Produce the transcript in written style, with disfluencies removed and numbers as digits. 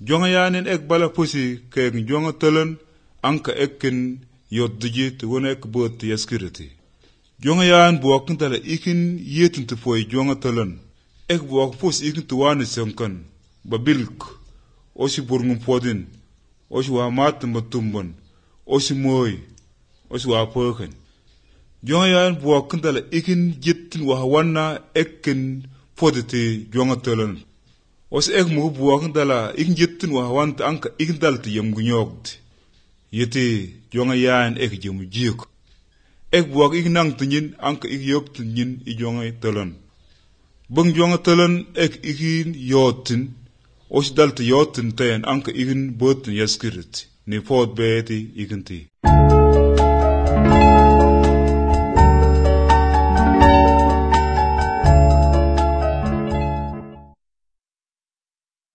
Jonga yanin ek bala pusi keg jonga talan anka ekin yot digit wona ek bot yaskiriti. Jonga yan buwakin tala ikin yetin tufoy jonga talan. Ek buwak pus ikin tuwani semkan babilk osi burngum podin osi wa matin batumbon osi moy osi wa poken. Jonga yan buwakin tala ikin jitin wa wana ekin poditi jonga talan. Osi ek mugu buwakin tala ikin jitin wa wanta anka ikin dalti yamgunyogti. Yeti jonga yan ek jemu jik. Ek buwak ikin nang tinyin anka ikin yok tinyin I jonga talan. Bang jonga talan ek ikin yotin osi dalti yotin ten anka ikin botin yaskirit ni pod beti ikin ti.